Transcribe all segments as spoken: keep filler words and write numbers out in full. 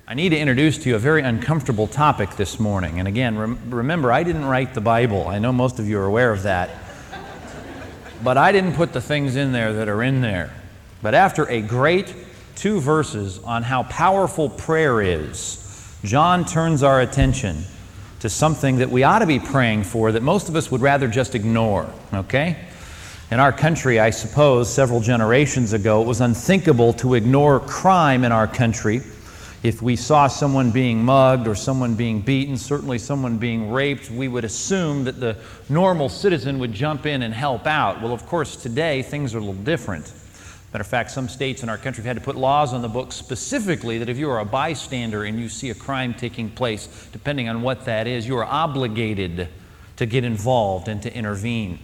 I need to introduce to you a very uncomfortable topic this morning. And again, rem- remember, I didn't write the Bible. I know most of you are aware of that. But I didn't put the things in there that are in there. But after a great two verses on how powerful prayer is, John turns our attention to something that we ought to be praying for that most of us would rather just ignore, okay? In our country, I suppose, several generations ago, it was unthinkable to ignore crime in our country. If we saw someone being mugged or someone being beaten, certainly someone being raped, we would assume that the normal citizen would jump in and help out. Well, of course, today things are a little different. Matter of fact, some states in our country have had to put laws on the books specifically that if you are a bystander and you see a crime taking place, depending on what that is, you are obligated to get involved and to intervene.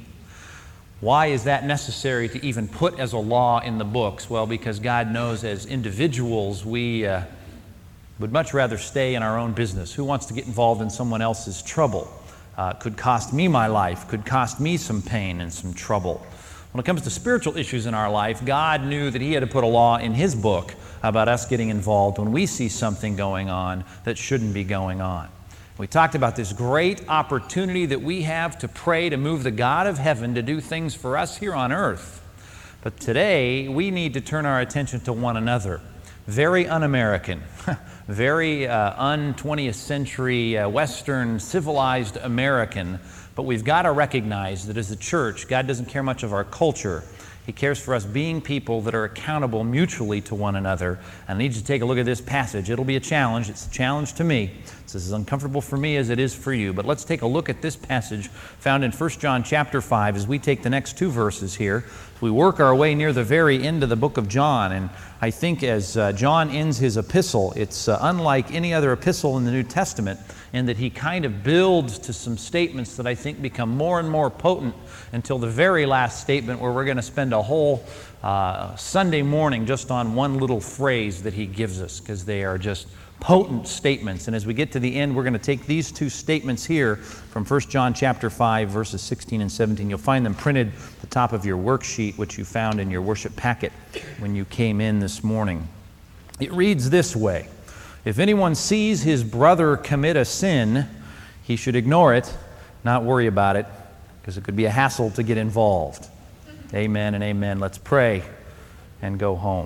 Why is that necessary to even put as a law in the books? Well, because God knows as individuals we uh, would much rather stay in our own business. Who wants to get involved in someone else's trouble? Uh, could cost me my life, could cost me some pain and some trouble. When it comes to spiritual issues in our life, God knew that He had to put a law in His book about us getting involved when we see something going on that shouldn't be going on. We talked about this great opportunity that we have to pray to move the God of heaven to do things for us here on earth. But today, we need to turn our attention to one another. Very un-American, very uh, un-twentieth century uh, Western civilized American. But we've got to recognize that as a church, God doesn't care much of our culture. He cares for us being people that are accountable mutually to one another. And I need you to take a look at this passage. It'll be a challenge. It's a challenge to me. It's as uncomfortable for me as it is for you. But let's take a look at this passage found in First John chapter five as we take the next two verses here. We work our way near the very end of the book of John. And I think as uh, John ends his epistle, it's uh, unlike any other epistle in the New Testament in that he kind of builds to some statements that I think become more and more potent until the very last statement where we're going to spend a whole uh, Sunday morning just on one little phrase that he gives us because they are just potent statements. And as we get to the end, we're going to take these two statements here from First John chapter five, verses sixteen and seventeen. You'll find them printed at the top of your worksheet, which you found in your worship packet when you came in this morning. It reads this way: if anyone sees his brother commit a sin, he should ignore it, not worry about it, because it could be a hassle to get involved. Amen and amen. Let's pray and go home.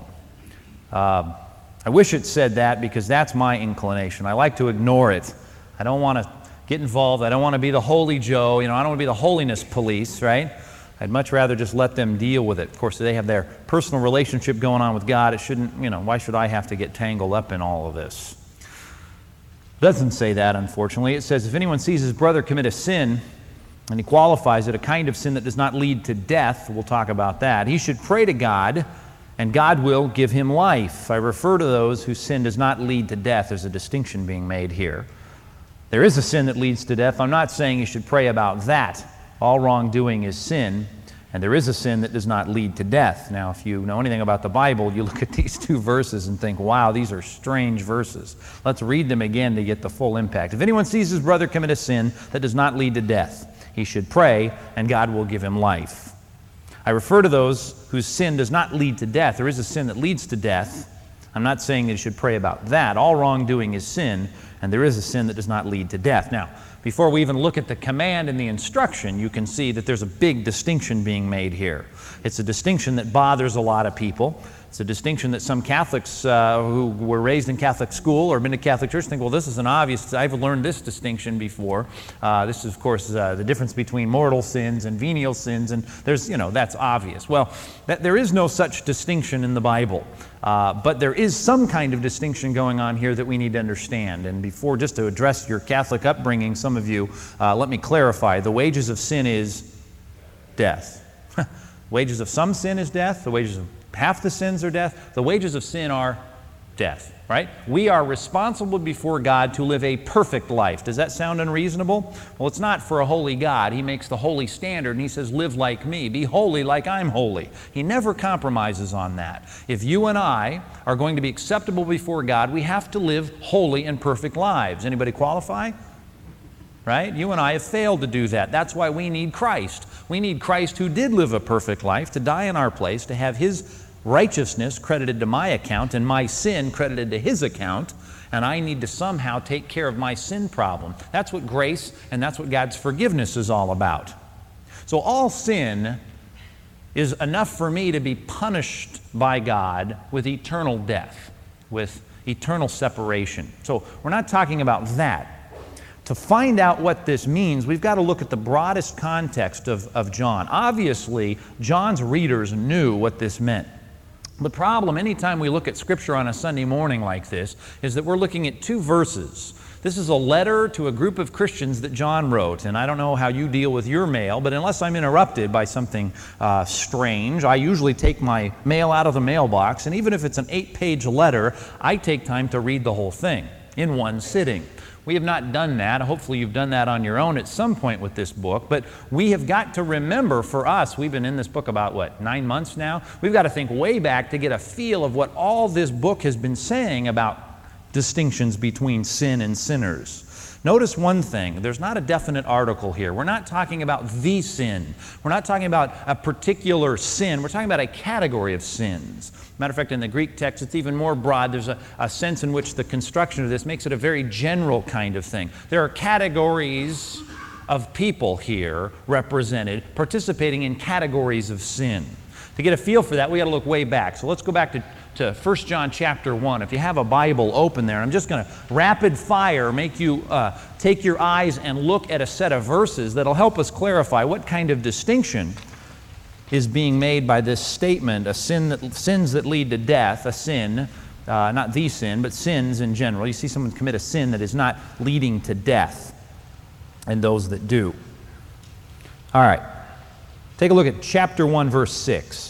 Uh, I wish it said that because that's my inclination. I like to ignore it. I don't want to get involved. I don't want to be the holy Joe. You know, I don't want to be the holiness police, right? I'd much rather just let them deal with it. Of course, they have their personal relationship going on with God. It shouldn't, you know, why should I have to get tangled up in all of this? It doesn't say that, unfortunately. It says, if anyone sees his brother commit a sin, and he qualifies it, a kind of sin that does not lead to death, we'll talk about that, he should pray to God, and God will give him life. I refer to those whose sin does not lead to death. There's a distinction being made here. There is a sin that leads to death. I'm not saying you should pray about that. All wrongdoing is sin, and there is a sin that does not lead to death. Now, if you know anything about the Bible, you look at these two verses and think, wow, these are strange verses. Let's read them again to get the full impact. If anyone sees his brother commit a sin that does not lead to death, he should pray, and God will give him life. I refer to those whose sin does not lead to death. There is a sin that leads to death. I'm not saying that you should pray about that. All wrongdoing is sin, and there is a sin that does not lead to death. Now, before we even look at the command and the instruction, you can see that there's a big distinction being made here. It's a distinction that bothers a lot of people. It's a distinction that some Catholics uh, who were raised in Catholic school or been to Catholic church think, well, this is an obvious, I've learned this distinction before. Uh, this is, of course, uh, the difference between mortal sins and venial sins, and there's, you know, that's obvious. Well, that, there is no such distinction in the Bible, uh, but there is some kind of distinction going on here that we need to understand. And before, just to address your Catholic upbringing, some of you, uh, let me clarify. The wages of sin is death. Wages of some sin is death. The wages of half the sins are death. The wages of sin are death, right? We are responsible before God to live a perfect life. Does that sound unreasonable? Well, it's not for a holy God. He makes the holy standard, and He says, live like me. Be holy like I'm holy. He never compromises on that. If you and I are going to be acceptable before God, we have to live holy and perfect lives. Anybody qualify? Right? You and I have failed to do that. That's why we need Christ. We need Christ who did live a perfect life to die in our place, to have His righteousness credited to my account and my sin credited to His account, and I need to somehow take care of my sin problem. That's what grace and that's what God's forgiveness is all about. So all sin is enough for me to be punished by God with eternal death, with eternal separation. So we're not talking about that. To find out what this means, we've got to look at the broadest context of, of John. Obviously, John's readers knew what this meant. The problem, anytime we look at Scripture on a Sunday morning like this, is that we're looking at two verses. This is a letter to a group of Christians that John wrote, and I don't know how you deal with your mail, but unless I'm interrupted by something uh, strange, I usually take my mail out of the mailbox, and even if it's an eight-page letter, I take time to read the whole thing in one sitting. We have not done that. Hopefully you've done that on your own at some point with this book, but we have got to remember, for us, we've been in this book about, what, nine months now? We've got to think way back to get a feel of what all this book has been saying about distinctions between sin and sinners. Notice one thing, there's not a definite article here. We're not talking about the sin. We're not talking about a particular sin. We're talking about a category of sins. Matter of fact, in the Greek text, it's even more broad. There's a, a sense in which the construction of this makes it a very general kind of thing. There are categories of people here represented, participating in categories of sin. To get a feel for that, we got to look way back. So let's go back to, to First John chapter one. If you have a Bible open there, I'm just going to rapid fire make you uh, take your eyes and look at a set of verses that'll help us clarify what kind of distinction is being made by this statement, a sin that, sins that lead to death, a sin, uh, not the sin, but sins in general. You see someone commit a sin that is not leading to death, and those that do. All right, take a look at chapter one, verse six.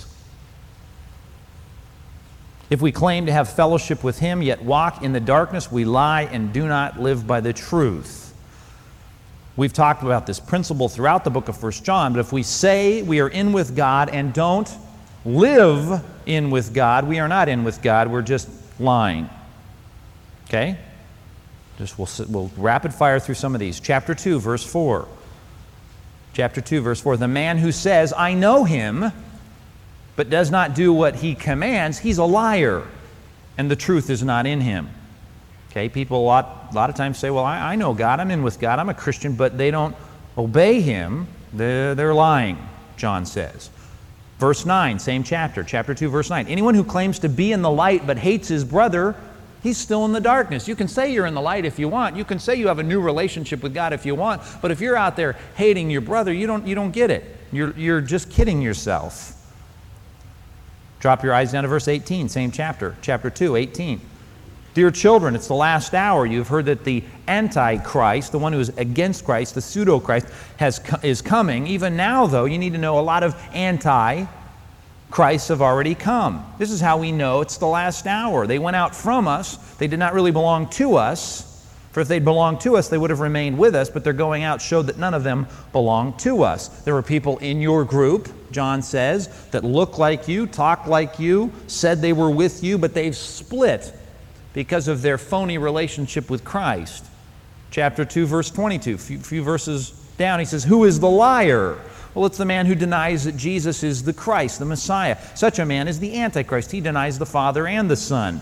If we claim to have fellowship with Him, yet walk in the darkness, we lie and do not live by the truth. We've talked about this principle throughout the book of First John, but if we say we are in with God and don't live in with God, we are not in with God, we're just lying. Okay? Just we'll, we'll rapid fire through some of these. Chapter two, verse four. Chapter two, verse four. The man who says, I know Him, but does not do what He commands, he's a liar, and the truth is not in him. Okay, people a lot, a lot of times say, well, I, I know God, I'm in with God, I'm a Christian, but they don't obey Him. They're, they're lying, John says. Verse nine, same chapter, chapter two, verse nine. Anyone who claims to be in the light but hates his brother, he's still in the darkness. You can say you're in the light if you want. You can say you have a new relationship with God if you want, but if you're out there hating your brother, you don't, you don't get it. You're, you're just kidding yourself. Drop your eyes down to verse eighteen, same chapter, chapter two, eighteen. Dear children, it's the last hour. You've heard that the Antichrist, the one who is against Christ, the pseudo-Christ, has, is coming. Even now, though, you need to know a lot of anti-Christs have already come. This is how we know it's the last hour. They went out from us. They did not really belong to us. For if they'd belonged to us, they would have remained with us, but their going out showed that none of them belonged to us. There were people in your group, John says, that look like you, talk like you, said they were with you, but they've split because of their phony relationship with Christ. Chapter two, verse twenty-two, a few, few verses down, he says, who is the liar? Well, it's the man who denies that Jesus is the Christ, the Messiah. Such a man is the Antichrist. He denies the Father and the Son.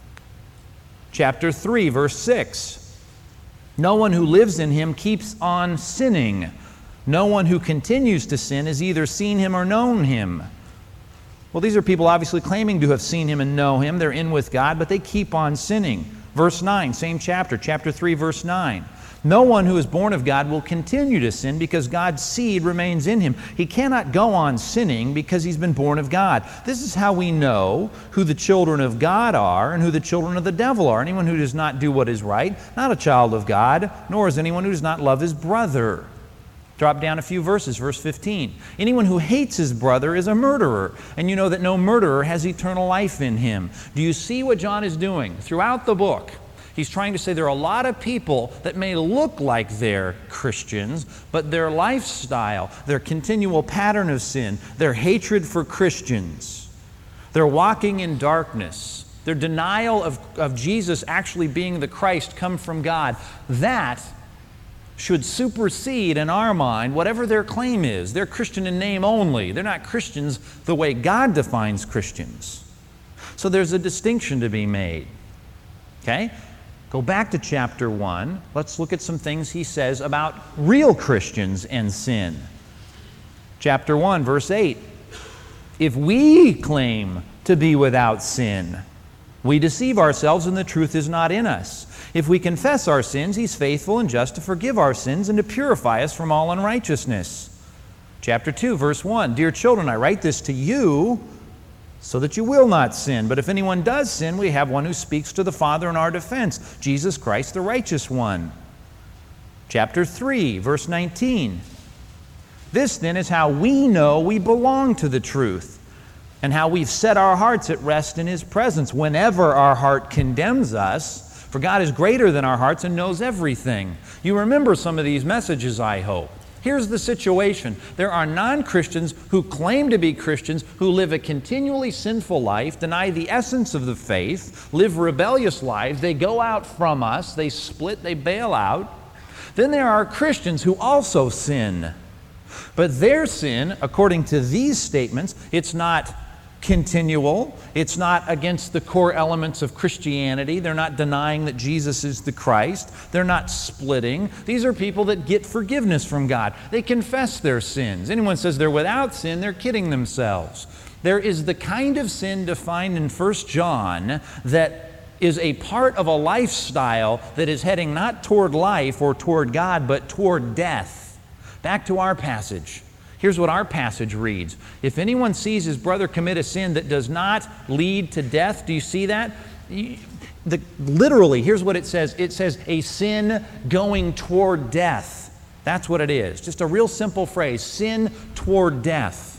Chapter three, verse six, no one who lives in Him keeps on sinning. No one who continues to sin has either seen Him or known Him. Well, these are people obviously claiming to have seen Him and know Him. They're in with God, but they keep on sinning. Verse nine, same chapter, chapter three, verse nine. No one who is born of God will continue to sin because God's seed remains in him. He cannot go on sinning because he's been born of God. This is how we know who the children of God are and who the children of the devil are. Anyone who does not do what is right, not a child of God, nor is anyone who does not love his brother. Drop down a few verses, verse fifteen. Anyone who hates his brother is a murderer, and you know that no murderer has eternal life in him. Do you see what John is doing? Throughout the book, he's trying to say there are a lot of people that may look like they're Christians, but their lifestyle, their continual pattern of sin, their hatred for Christians, their walking in darkness, their denial of, of Jesus actually being the Christ come from God, that should supersede in our mind whatever their claim is. They're Christian in name only. They're not Christians the way God defines Christians. So there's a distinction to be made. Okay? Go back to chapter one. Let's look at some things he says about real Christians and sin. Chapter one, verse eight. If we claim to be without sin, we deceive ourselves and the truth is not in us. If we confess our sins, He's faithful and just to forgive our sins and to purify us from all unrighteousness. Chapter two, verse one. Dear children, I write this to you so that you will not sin. But if anyone does sin, we have one who speaks to the Father in our defense, Jesus Christ, the righteous one. Chapter three, verse nineteen. This then is how we know we belong to the truth, and how we've set our hearts at rest in His presence whenever our heart condemns us. For God is greater than our hearts and knows everything. You remember some of these messages, I hope. Here's the situation. There are non-Christians who claim to be Christians who live a continually sinful life, deny the essence of the faith, live rebellious lives. They go out from us, they split, they bail out. Then there are Christians who also sin. But their sin, according to these statements, it's not continual. It's not against the core elements of Christianity. They're not denying that Jesus is the Christ. They're not splitting. These are people that get forgiveness from God. They confess their sins. Anyone says they're without sin, they're kidding themselves. There is the kind of sin defined in First John that is a part of a lifestyle that is heading not toward life or toward God, but toward death. Back to our passage. Here's what our passage reads. If anyone sees his brother commit a sin that does not lead to death, do you see that? The, literally, here's what it says. It says a sin going toward death. That's what it is. Just a real simple phrase, sin toward death.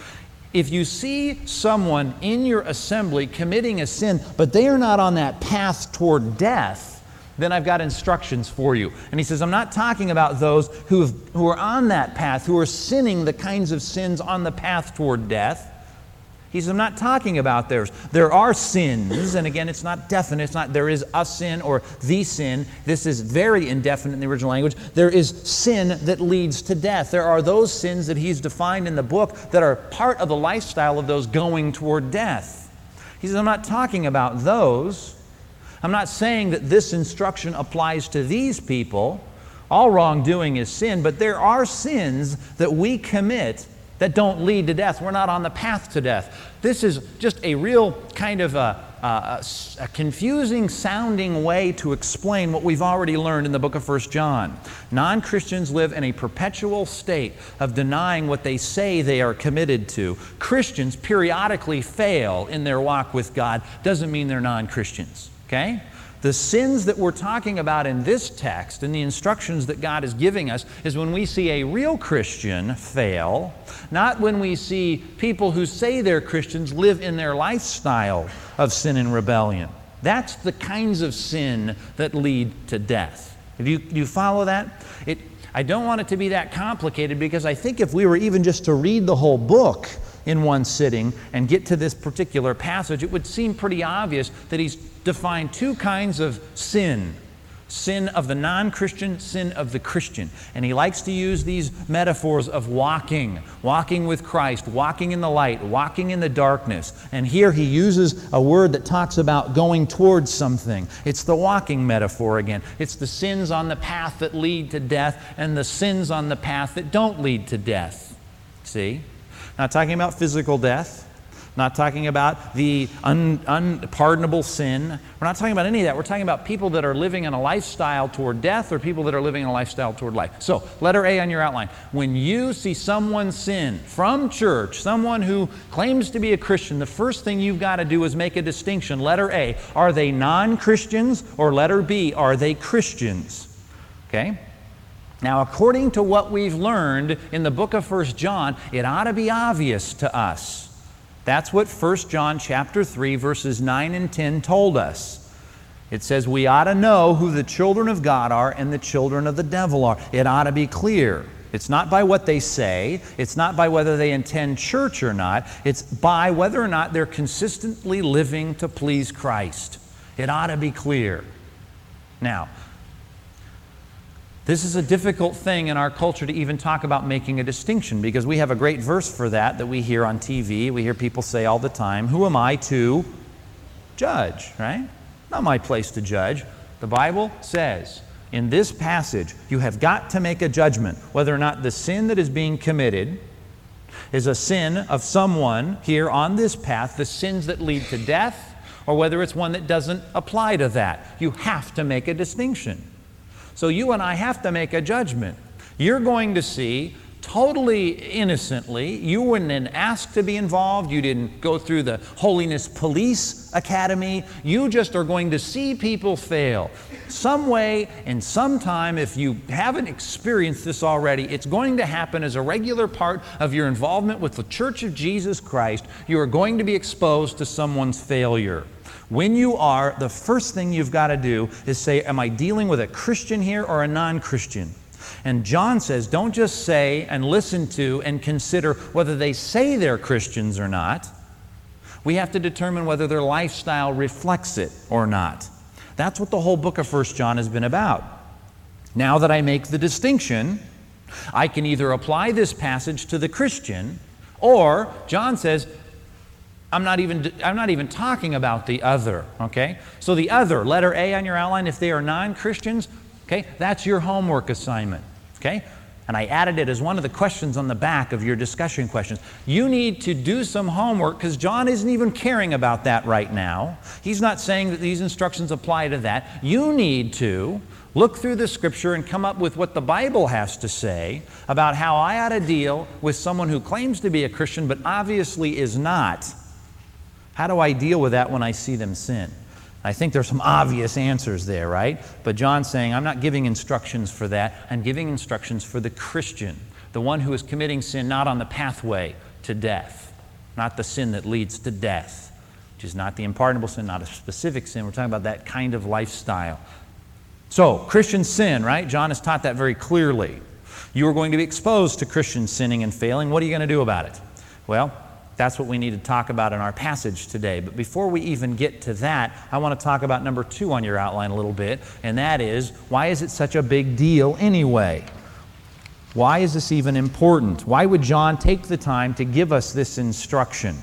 If you see someone in your assembly committing a sin, but they are not on that path toward death, then I've got instructions for you. And he says, I'm not talking about those who have, who are on that path, who are sinning the kinds of sins on the path toward death. He says, I'm not talking about theirs. There are sins, and again, it's not definite. It's not there is a sin or the sin. This is very indefinite in the original language. There is sin that leads to death. There are those sins that he's defined in the book that are part of the lifestyle of those going toward death. He says, I'm not talking about those. I'm not saying that this instruction applies to these people. All wrongdoing is sin, but there are sins that we commit that don't lead to death. We're not on the path to death. This is just a real kind of a, a, a confusing sounding way to explain what we've already learned in the book of First John. Non-Christians live in a perpetual state of denying what they say they are committed to. Christians periodically fail in their walk with God. Doesn't mean they're non-Christians. Okay? The sins that we're talking about in this text and the instructions that God is giving us is when we see a real Christian fail, not when we see people who say they're Christians live in their lifestyle of sin and rebellion. That's the kinds of sin that lead to death. Do you, do you follow that? It, I don't want it to be that complicated because I think if we were even just to read the whole book in one sitting and get to this particular passage, it would seem pretty obvious that he's defined two kinds of sin. Sin of the non-Christian, sin of the Christian. And he likes to use these metaphors of walking, walking with Christ, walking in the light, walking in the darkness. And here he uses a word that talks about going towards something. It's the walking metaphor again. It's the sins on the path that lead to death and the sins on the path that don't lead to death. See? Not talking about physical death. Not talking about the un, unpardonable sin. We're not talking about any of that. We're talking about people that are living in a lifestyle toward death or people that are living in a lifestyle toward life. So, letter A on your outline. When you see someone sin from church, someone who claims to be a Christian, the first thing you've got to do is make a distinction. Letter A, are they non-Christians? Or letter B, are they Christians? Okay? Now, according to what we've learned in the book of First John, it ought to be obvious to us. That's what First John chapter three, verses nine and ten told us. It says we ought to know who the children of God are and the children of the devil are. It ought to be clear. It's not by what they say. It's not by whether they attend church or not. It's by whether or not they're consistently living to please Christ. It ought to be clear. Now, this is a difficult thing in our culture to even talk about making a distinction because we have a great verse for that that we hear on T V. We hear people say all the time, who am I to judge, right? Not my place to judge. The Bible says in this passage, you have got to make a judgment whether or not the sin that is being committed is a sin of someone here on this path, the sins that lead to death, or whether it's one that doesn't apply to that. You have to make a distinction. So you and I have to make a judgment. You're going to see totally innocently, you weren't asked to be involved, you didn't go through the Holiness Police Academy, you just are going to see people fail. Some way and sometime, if you haven't experienced this already, it's going to happen as a regular part of your involvement with the Church of Jesus Christ. You are going to be exposed to someone's failure. When you are, the first thing you've got to do is say, am I dealing with a Christian here or a non-Christian? And John says, don't just say and listen to and consider whether they say they're Christians or not. We have to determine whether their lifestyle reflects it or not. That's what the whole book of First John has been about. Now that I make the distinction, I can either apply this passage to the Christian, or John says, I'm not even, I'm not even talking about the other, okay? So the other, letter A on your outline, if they are non-Christians, okay, that's your homework assignment, okay? And I added it as one of the questions on the back of your discussion questions. You need to do some homework because John isn't even caring about that right now. He's not saying that these instructions apply to that. You need to look through the Scripture and come up with what the Bible has to say about how I ought to deal with someone who claims to be a Christian but obviously is not. How do I deal with that when I see them sin? I think there's some obvious answers there, right? But John's saying, I'm not giving instructions for that. I'm giving instructions for the Christian, the one who is committing sin not on the pathway to death, not the sin that leads to death, which is not the unpardonable sin, not a specific sin. We're talking about that kind of lifestyle. So, Christian sin, right? John has taught that very clearly. You are going to be exposed to Christian sinning and failing. What are you going to do about it? Well, that's what we need to talk about in our passage today. But before we even get to that, I want to talk about number two on your outline a little bit, and that is, why is it such a big deal anyway? Why is this even important? Why would John take the time to give us this instruction?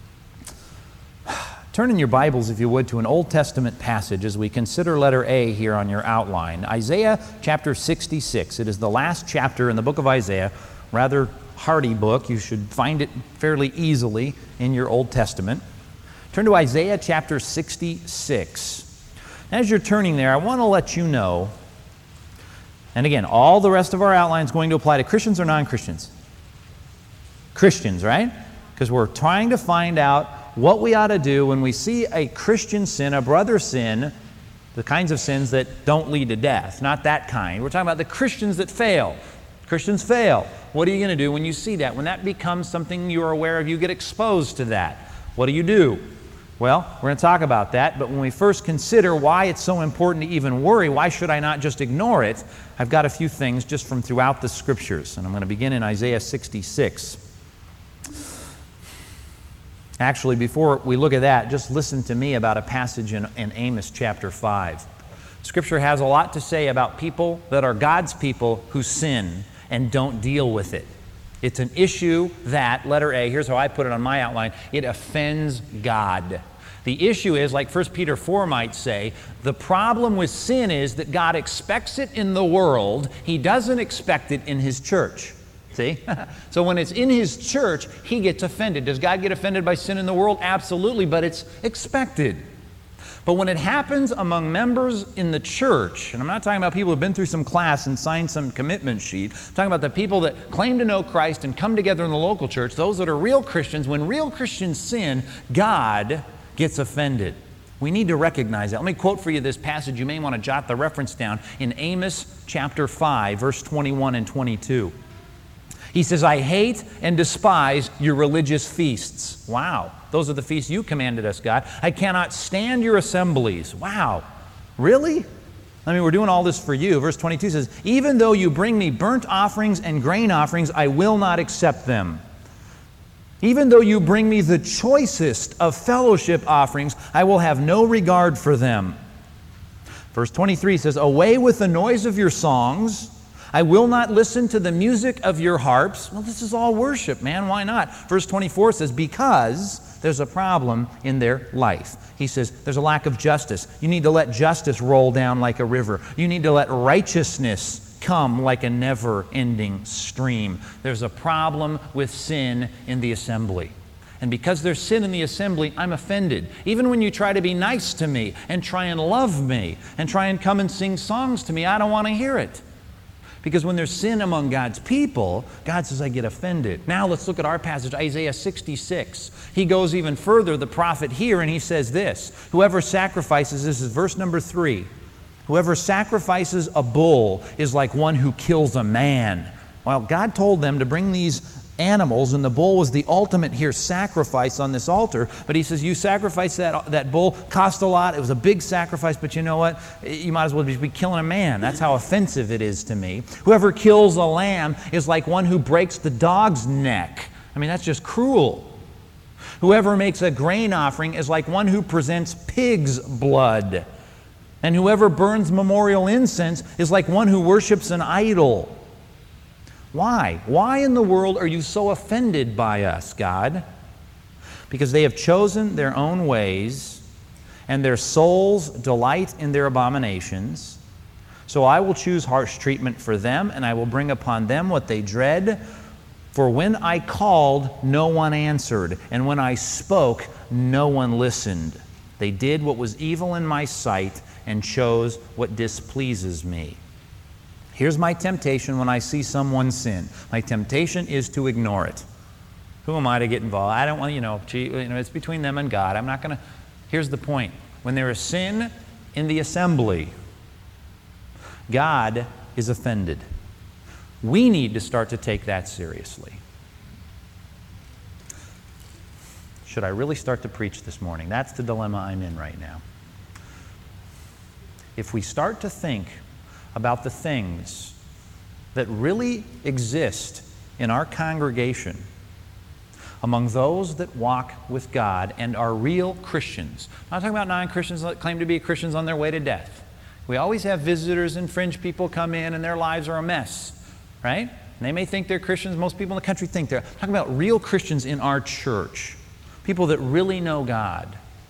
Turn in your Bibles, if you would, to an Old Testament passage as we consider letter A here on your outline. Isaiah chapter sixty-six. It is the last chapter in the book of Isaiah, rather hardy book. You should find it fairly easily in your Old Testament. Turn to Isaiah chapter sixty-six. As you're turning there, I want to let you know, and again, all the rest of our outline is going to apply to Christians or non-Christians? Christians, right? Because we're trying to find out what we ought to do when we see a Christian sin, a brother sin, the kinds of sins that don't lead to death, not that kind. We're talking about the Christians that fail. Christians fail. What are you going to do when you see that? When that becomes something you're aware of, you get exposed to that. What do you do? Well, we're going to talk about that, but when we first consider why it's so important to even worry, why should I not just ignore it? I've got a few things just from throughout the Scriptures, and I'm going to begin in Isaiah sixty-six. Actually, before we look at that, just listen to me about a passage in, in Amos chapter five. Scripture has a lot to say about people that are God's people who sin and don't deal with it. It's an issue that, letter A, here's how I put it on my outline, it offends God. The issue is, like First Peter four might say, the problem with sin is that God expects it in the world. He doesn't expect it in His church. See? So when it's in His church, He gets offended. Does God get offended by sin in the world? Absolutely, but it's expected. But when it happens among members in the church, and I'm not talking about people who've been through some class and signed some commitment sheet, I'm talking about the people that claim to know Christ and come together in the local church, those that are real Christians, when real Christians sin, God gets offended. We need to recognize that. Let me quote for you this passage. You may want to jot the reference down in Amos chapter five, verse twenty-one and twenty-two. He says, I hate and despise your religious feasts. Wow. Those are the feasts you commanded us, God. I cannot stand your assemblies. Wow. Really? I mean, we're doing all this for you. Verse twenty-two says, even though you bring me burnt offerings and grain offerings, I will not accept them. Even though you bring me the choicest of fellowship offerings, I will have no regard for them. Verse twenty-three says, away with the noise of your songs. I will not listen to the music of your harps. Well, this is all worship, man. Why not? Verse twenty-four says, because there's a problem in their life. He says there's a lack of justice. You need to let justice roll down like a river. You need to let righteousness come like a never-ending stream. There's a problem with sin in the assembly. And because there's sin in the assembly, I'm offended. Even when you try to be nice to me and try and love me and try and come and sing songs to me, I don't want to hear it. Because when there's sin among God's people, God says, I get offended. Now let's look at our passage, Isaiah sixty-six. He goes even further, the prophet here, and he says this, whoever sacrifices, this is verse number three, whoever sacrifices a bull is like one who kills a man. Well, God told them to bring these animals, and the bull was the ultimate here sacrifice on this altar. But he says, you sacrifice that, that bull, cost a lot, it was a big sacrifice, but you know what? You might as well be killing a man. That's how offensive it is to me. Whoever kills a lamb is like one who breaks the dog's neck. I mean, that's just cruel. Whoever makes a grain offering is like one who presents pig's blood. And whoever burns memorial incense is like one who worships an idol. Why? Why in the world are you so offended by us, God? Because they have chosen their own ways, and their souls delight in their abominations. So I will choose harsh treatment for them, and I will bring upon them what they dread. For when I called, no one answered, and when I spoke, no one listened. They did what was evil in my sight, and chose what displeases me. Here's my temptation when I see someone sin. My temptation is to ignore it. Who am I to get involved? I don't want, you know, gee, you know, it's between them and God. I'm not going to. Here's the point. When there is sin in the assembly, God is offended. We need to start to take that seriously. Should I really start to preach this morning? That's the dilemma I'm in right now. If we start to think about the things that really exist in our congregation among those that walk with God and are real Christians. I'm not talking about non-Christians that claim to be Christians on their way to death. We always have visitors and fringe people come in and their lives are a mess, right? And they may think they're Christians. Most people in the country think they're. I'm talking about real Christians in our church, people that really know God.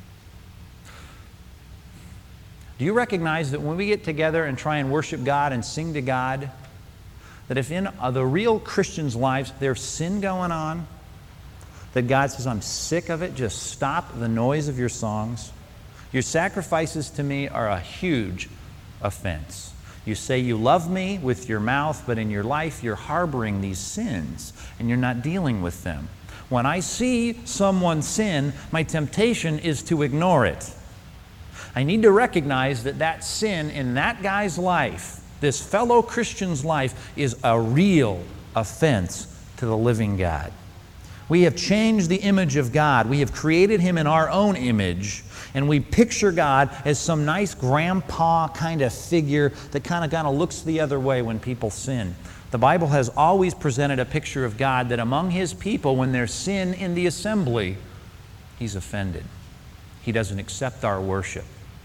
Do you recognize that when we get together and try and worship God and sing to God, that if in uh, the real Christians' lives there's sin going on, that God says, I'm sick of it, just stop the noise of your songs. Your sacrifices to me are a huge offense. You say you love me with your mouth, but in your life you're harboring these sins and you're not dealing with them. When I see someone sin, my temptation is to ignore it. I need to recognize that that sin in that guy's life, this fellow Christian's life, is a real offense to the living God. We have changed the image of God. We have created Him in our own image, and we picture God as some nice grandpa kind of figure that kind of kind of looks the other way when people sin. The Bible has always presented a picture of God that among His people, when there's sin in the assembly, He's offended. He doesn't accept our worship.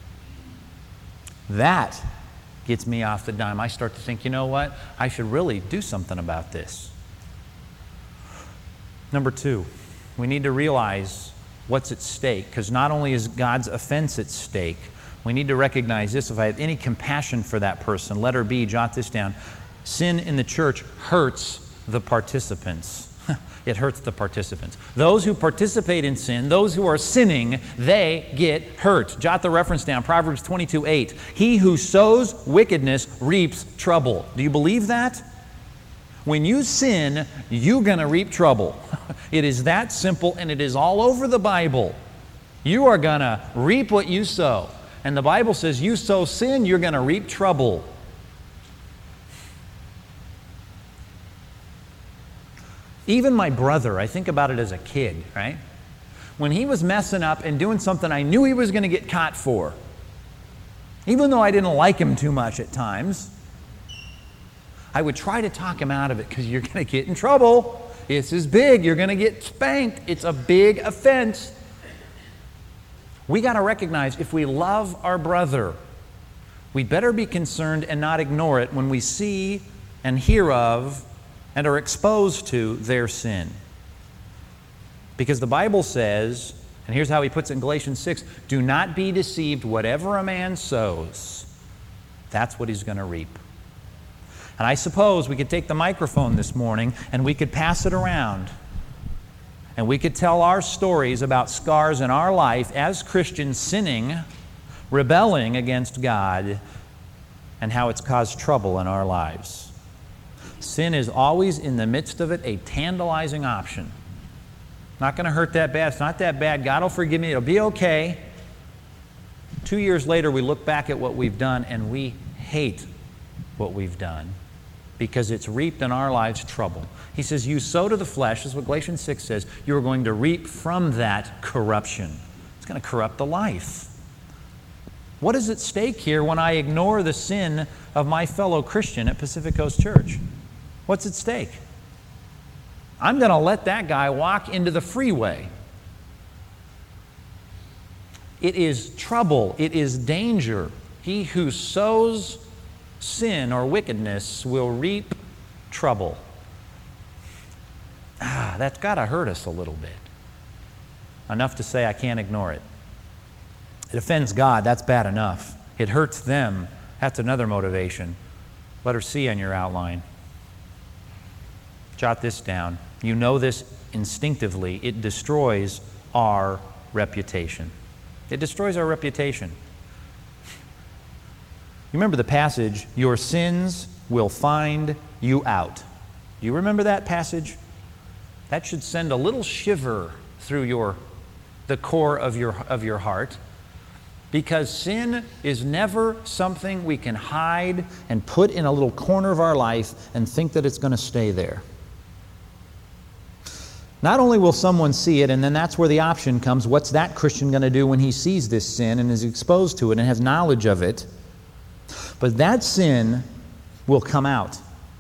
That gets me off the dime. I start to think, you know what? I should really do something about this. Number two, we need to realize what's at stake, because not only is God's offense at stake, we need to recognize this. If I have any compassion for that person, letter B, jot this down. Sin in the church hurts the participants. It hurts the participants. Those who participate in sin, those who are sinning, they get hurt. Jot the reference down, Proverbs twenty-two eight. He who sows wickedness reaps trouble. Do you believe that? When you sin, you're going to reap trouble. It is that simple, and it is all over the Bible. You are going to reap what you sow. And the Bible says you sow sin, you're going to reap trouble. Even my brother, I think about it as a kid, right? When he was messing up and doing something I knew he was going to get caught for, even though I didn't like him too much at times, I would try to talk him out of it, because you're going to get in trouble. This is big. You're going to get spanked. It's a big offense. We got to recognize if we love our brother, we better be concerned and not ignore it when we see and hear of and are exposed to their sin. Because the Bible says And here's how he puts it in Galatians six. Do not be deceived. Whatever a man sows, that's what he's going to reap. And I suppose we could take the microphone this morning and we could pass it around. And we could tell our stories about scars in our life as Christians sinning, rebelling against God, and how it's caused trouble in our lives. Sin is always in the midst of it a tantalizing option. Not going to hurt that bad. It's not that bad. God will forgive me. It'll be okay. Two years later, we look back at what we've done and we hate what we've done because it's reaped in our lives trouble. He says, you sow to the flesh, this is what Galatians six says, you are going to reap from that corruption. It's going to corrupt the life. What is at stake here when I ignore the sin of my fellow Christian at Pacific Coast Church? What's at stake? I'm going to let that guy walk into the freeway. It is trouble. It is danger. He who sows sin or wickedness will reap trouble. Ah, that's got to hurt us a little bit. Enough to say I can't ignore it. It offends God. That's bad enough. It hurts them. That's another motivation. Letter C on your outline. Jot this down. You know this instinctively. It destroys our reputation. It destroys our reputation. You remember the passage, your sins will find you out. You remember that passage? That should send a little shiver through your, the core of your, of your heart, because sin is never something we can hide and put in a little corner of our life and think that it's going to stay there. Not only will someone see it, and then that's where the option comes, what's that Christian going to do when he sees this sin and is exposed to it and has knowledge of it? But that sin will come out.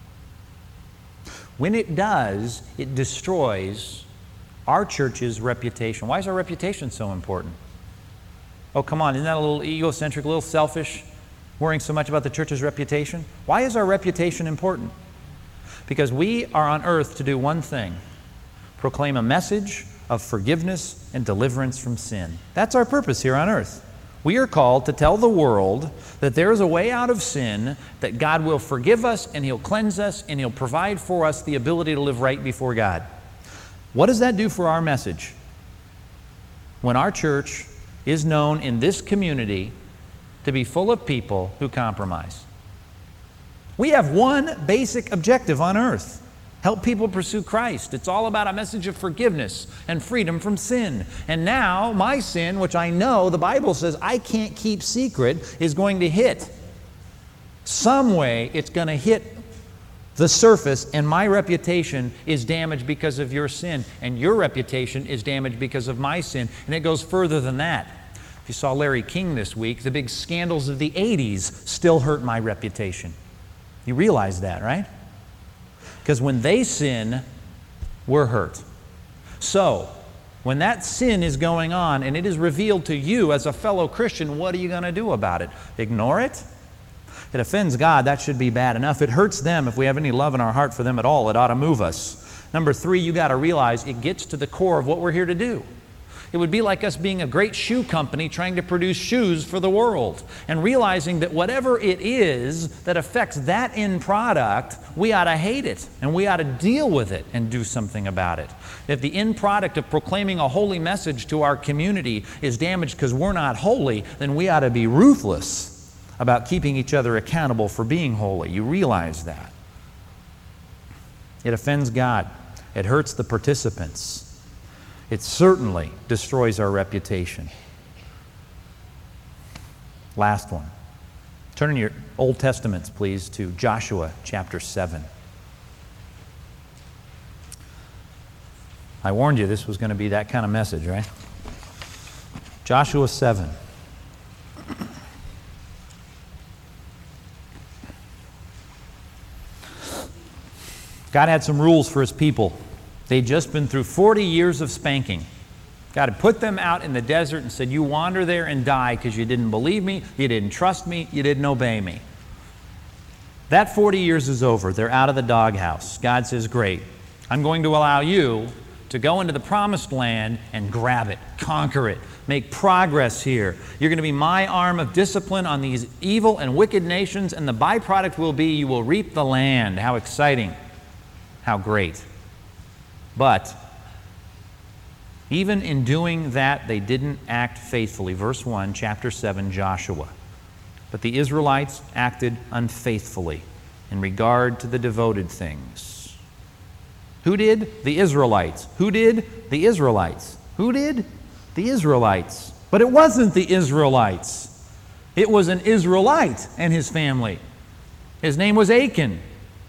When it does, it destroys our church's reputation. Why is our reputation so important? Oh, come on, isn't that a little egocentric, a little selfish, worrying so much about the church's reputation? Why is our reputation important? Because we are on earth to do one thing: proclaim a message of forgiveness and deliverance from sin. That's our purpose here on earth. We are called to tell the world that there is a way out of sin, that God will forgive us and He'll cleanse us and He'll provide for us the ability to live right before God. What does that do for our message? When our church is known in this community to be full of people who compromise. We have one basic objective on earth: help people pursue Christ. It's all about a message of forgiveness and freedom from sin. And now, my sin, which I know the Bible says I can't keep secret, is going to hit. Some way it's going to hit the surface, and my reputation is damaged because of your sin, and your reputation is damaged because of my sin. And it goes further than that. If you saw Larry King this week, the big scandals of the eighties still hurt my reputation. You realize that, right? Because when they sin, we're hurt. So, when that sin is going on and it is revealed to you as a fellow Christian, what are you going to do about it? Ignore it? It offends God. That should be bad enough. It hurts them. If we have any love in our heart for them at all, it ought to move us. Number three, you got to realize it gets to the core of what we're here to do. It would be like us being a great shoe company trying to produce shoes for the world, and realizing that whatever it is that affects that end product, we ought to hate it and we ought to deal with it and do something about it. If the end product of proclaiming a holy message to our community is damaged because we're not holy, then we ought to be ruthless about keeping each other accountable for being holy. You realize that. It offends God. It hurts the participants. It certainly destroys our reputation. Last one. Turn in your Old Testaments, please, to Joshua chapter seven. I warned you this was going to be that kind of message, right? Joshua seven. God had some rules for His people. They'd just been through forty years of spanking. God had put them out in the desert and said, you wander there and die because you didn't believe me, you didn't trust me, you didn't obey me. That forty years is over. They're out of the doghouse. God says, great, I'm going to allow you to go into the promised land and grab it, conquer it, make progress here. You're going to be my arm of discipline on these evil and wicked nations, and the byproduct will be you will reap the land. How exciting. How great. But even in doing that, they didn't act faithfully. Verse one, chapter seven, Joshua. But the Israelites acted unfaithfully in regard to the devoted things. Who did? The Israelites. Who did? The Israelites. Who did? The Israelites. But it wasn't the Israelites. It was an Israelite and his family. His name was Achan.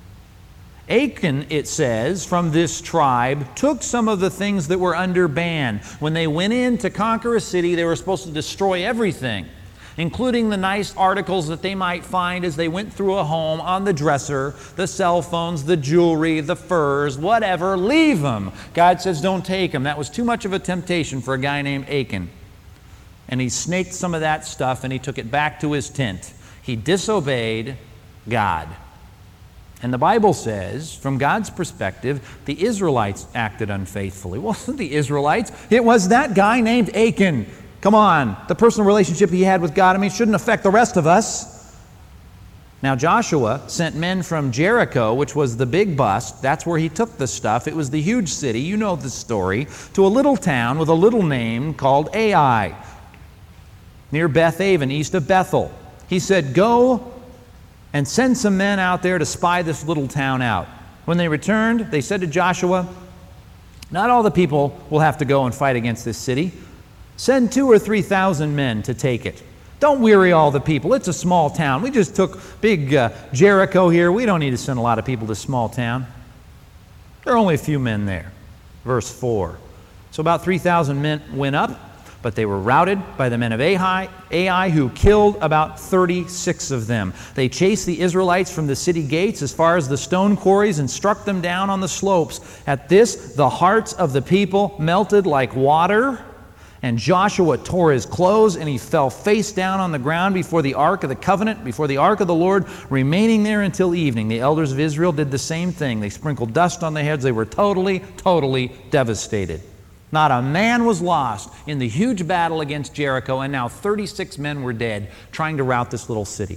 Achan, it says, from this tribe, took some of the things that were under ban. When they went in to conquer a city, they were supposed to destroy everything, including the nice articles that they might find as they went through a home on the dresser, the cell phones, the jewelry, the furs, whatever. Leave them. God says don't take them. That was too much of a temptation for a guy named Achan. And he snaked some of that stuff and he took it back to his tent. He disobeyed God. And the Bible says, from God's perspective, the Israelites acted unfaithfully. Well, it wasn't the Israelites. It was that guy named Achan. Come on, the personal relationship he had with God, I mean, shouldn't affect the rest of us. Now Joshua sent men from Jericho, which was the big bust. That's where he took the stuff. It was the huge city, you know the story, to a little town with a little name called Ai, near Beth Aven, east of Bethel. He said, go and send some men out there to spy this little town out. When they returned, they said to Joshua, not all the people will have to go and fight against this city. Send two or three thousand men to take it. Don't weary all the people. It's a small town. We just took big uh, Jericho here. We don't need to send a lot of people to small town. There are only a few men there. Verse four. So about three thousand men went up, but they were routed by the men of Ai, Ai, who killed about thirty-six of them. They chased the Israelites from the city gates as far as the stone quarries and struck them down on the slopes. At this, the hearts of the people melted like water. And Joshua tore his clothes, and he fell face down on the ground before the ark of the covenant, before the ark of the Lord, remaining there until evening. The elders of Israel did the same thing. They sprinkled dust on their heads. They were totally, totally devastated. Not a man was lost in the huge battle against Jericho, and now thirty-six men were dead trying to rout this little city.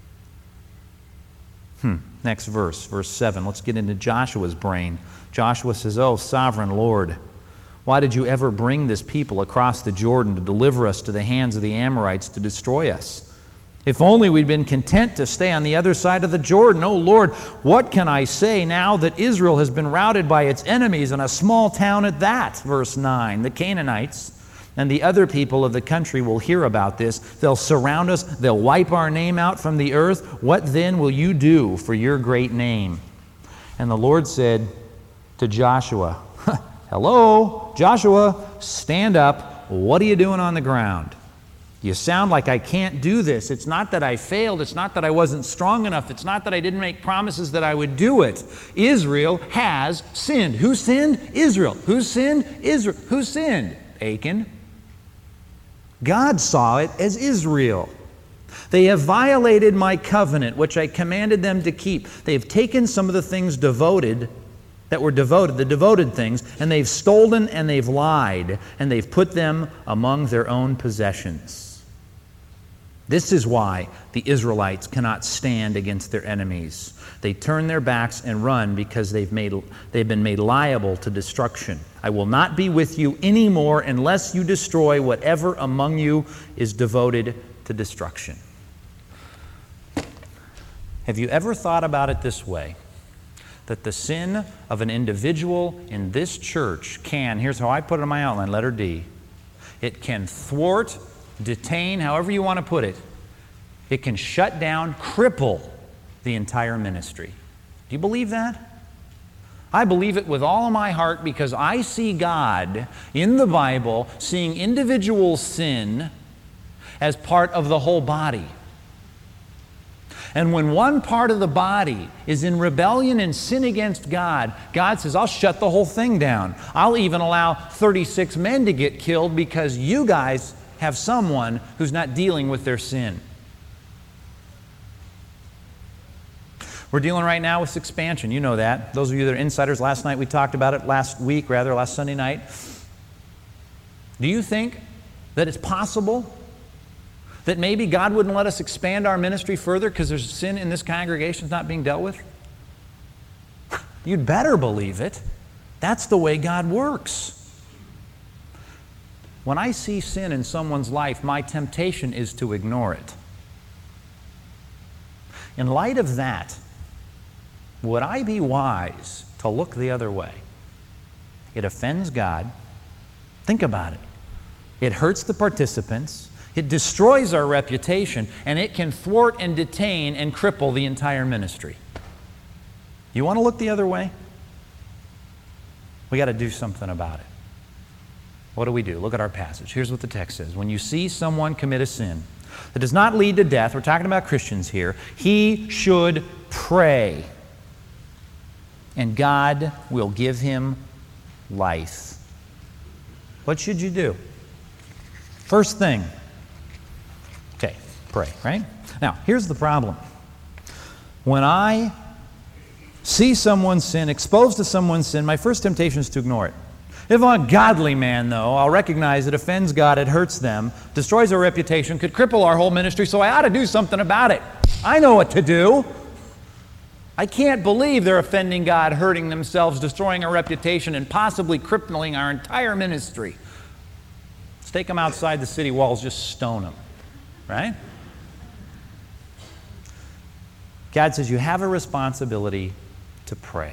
Hmm. Next verse, verse seven. Let's get into Joshua's brain. Joshua says, "Oh, sovereign Lord, why did you ever bring this people across the Jordan to deliver us to the hands of the Amorites to destroy us? If only we'd been content to stay on the other side of the Jordan. Oh Lord, what can I say now that Israel has been routed by its enemies in a small town at that?" Verse nine, "The Canaanites and the other people of the country will hear about this. They'll surround us. They'll wipe our name out from the earth. What then will you do for your great name?" And the Lord said to Joshua, "Hello, Joshua, stand up. What are you doing on the ground? You sound like I can't do this. It's not that I failed. It's not that I wasn't strong enough. It's not that I didn't make promises that I would do it. Israel has sinned." Who sinned? Israel. Who sinned? Israel. Who sinned? Achan. God saw it as Israel. "They have violated my covenant, which I commanded them to keep. They've taken some of the things devoted that were devoted, the devoted things, and they've stolen and they've lied, and they've put them among their own possessions." This is why the Israelites cannot stand against their enemies. They turn their backs and run because they've, made, they've been made liable to destruction. "I will not be with you anymore unless you destroy whatever among you is devoted to destruction." Have you ever thought about it this way? That the sin of an individual in this church can, here's how I put it in my outline, letter D, it can thwart, detain, however you want to put it. It can shut down, cripple the entire ministry. Do you believe that? I believe it with all of my heart because I see God in the Bible seeing individual sin as part of the whole body. And when one part of the body is in rebellion and sin against God, God says, "I'll shut the whole thing down. I'll even allow thirty-six men to get killed because you guys have someone who's not dealing with their sin." We're dealing right now with expansion. You know that. Those of you that are insiders, last night we talked about it, last week rather, last Sunday night. Do you think that it's possible that maybe God wouldn't let us expand our ministry further because there's sin in this congregation that's not being dealt with? You'd better believe it. That's the way God works. When I see sin in someone's life, my temptation is to ignore it. In light of that, would I be wise to look the other way? It offends God. Think about it. It hurts the participants. It destroys our reputation, and it can thwart and detain and cripple the entire ministry. You want to look the other way? We got to do something about it. What do we do? Look at our passage. Here's what the text says. When you see someone commit a sin that does not lead to death, we're talking about Christians here, he should pray, and God will give him life. What should you do? First thing, okay, pray, right? Now, here's the problem. When I see someone's sin, exposed to someone's sin, my first temptation is to ignore it. If I'm a godly man, though, I'll recognize it offends God, it hurts them, destroys our reputation, could cripple our whole ministry, so I ought to do something about it. I know what to do. I can't believe they're offending God, hurting themselves, destroying our reputation, and possibly crippling our entire ministry. Let's take them outside the city walls, just stone them, right? God says you have a responsibility to pray.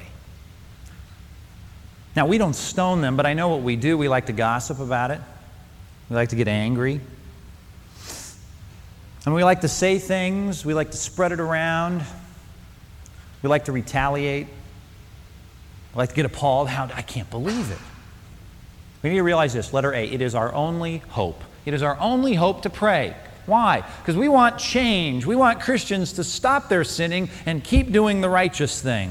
Now, we don't stone them, but I know what we do. We like to gossip about it. We like to get angry. And we like to say things. We like to spread it around. We like to retaliate. We like to get appalled. How, I can't believe it. We need to realize this. Letter A, it is our only hope. It is our only hope to pray. Why? Because we want change. We want Christians to stop their sinning and keep doing the righteous thing.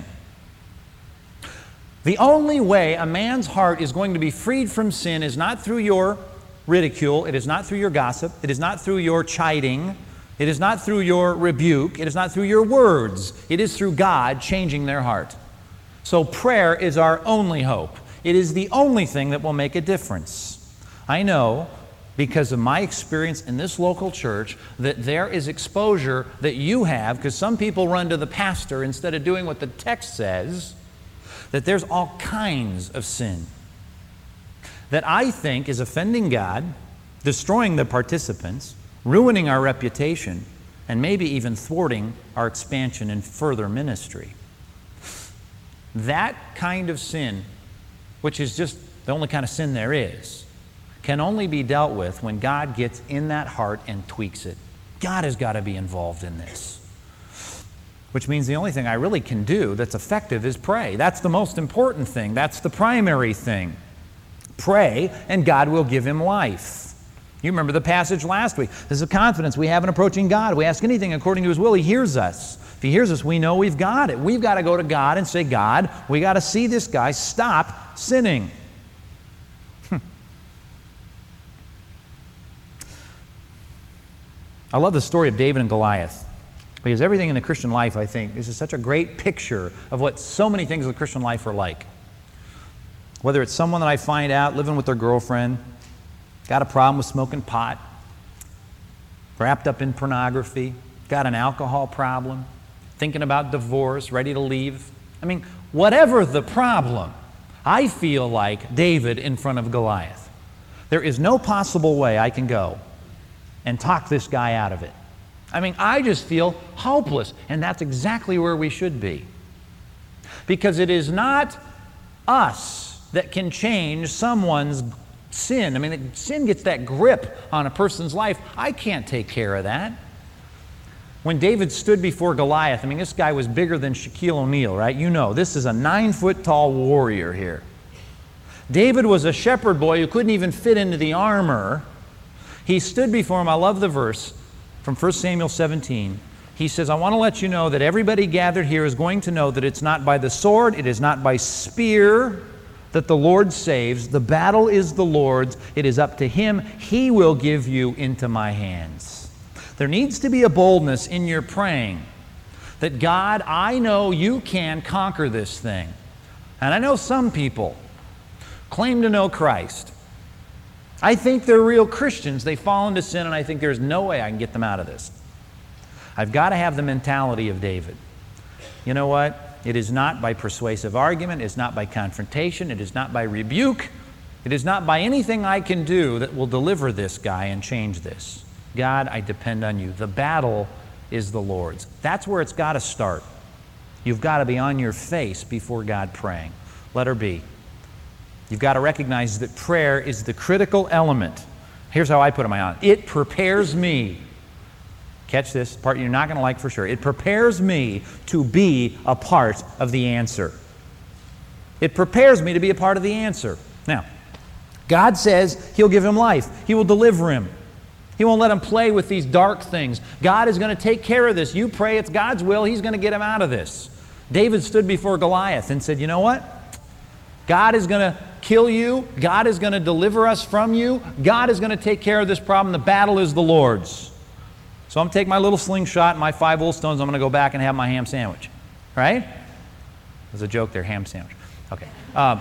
The only way a man's heart is going to be freed from sin is not through your ridicule, it is not through your gossip, it is not through your chiding, it is not through your rebuke, it is not through your words, it is through God changing their heart. So prayer is our only hope. It is the only thing that will make a difference. I know, because of my experience in this local church, that there is exposure that you have, because some people run to the pastor instead of doing what the text says, that there's all kinds of sin that I think is offending God, destroying the participants, ruining our reputation, and maybe even thwarting our expansion and further ministry. That kind of sin, which is just the only kind of sin there is, can only be dealt with when God gets in that heart and tweaks it. God has got to be involved in this. Which means the only thing I really can do that's effective is pray. That's the most important thing. That's the primary thing. Pray, and God will give him life. You remember the passage last week. This is a confidence we have in approaching God. We ask anything according to his will, he hears us. If he hears us, we know we've got it. We've got to go to God and say, God, we got to see this guy stop sinning. I love the story of David and Goliath. Because everything in the Christian life, I think, this is such a great picture of what so many things in the Christian life are like. Whether it's someone that I find out living with their girlfriend, got a problem with smoking pot, wrapped up in pornography, got an alcohol problem, thinking about divorce, ready to leave. I mean, whatever the problem, I feel like David in front of Goliath. There is no possible way I can go and talk this guy out of it. I mean, I just feel hopeless, and that's exactly where we should be. Because it is not us that can change someone's sin. I mean, sin gets that grip on a person's life. I can't take care of that. When David stood before Goliath, I mean, this guy was bigger than Shaquille O'Neal, right? You know, this is a nine-foot-tall warrior here. David was a shepherd boy who couldn't even fit into the armor. He stood before him. I love the verse from First Samuel seventeen. He says, I want to let you know that everybody gathered here is going to know that it's not by the sword, it is not by spear that the Lord saves. The battle is the Lord's. It is up to him. He will give you into my hands. There needs to be a boldness in your praying That God, I know you can conquer this thing. And I know some people claim to know Christ. I think they're real Christians. They fall into sin, and I think there's no way I can get them out of this. I've got to have the mentality of David. You know what? It is not by persuasive argument. It's not by confrontation. It is not by rebuke. It is not by anything I can do that will deliver this guy and change this. God, I depend on you. The battle is the Lord's. That's where it's got to start. You've got to be on your face before God praying. Letter B. You've got to recognize that prayer is the critical element. Here's how I put it in my own. It prepares me. Catch this part you're not going to like for sure. It prepares me to be a part of the answer. It prepares me to be a part of the answer. Now, God says He'll give him life. He will deliver him. He won't let him play with these dark things. God is going to take care of this. You pray, it's God's will. He's going to get him out of this. David stood before Goliath and said, you know what? God is going to kill you. God is going to deliver us from you. God is going to take care of this problem. The battle is the Lord's. So I'm going to take my little slingshot and my five old stones. I'm going to go back and have my ham sandwich. Right? There's a joke there, ham sandwich. Okay. Um,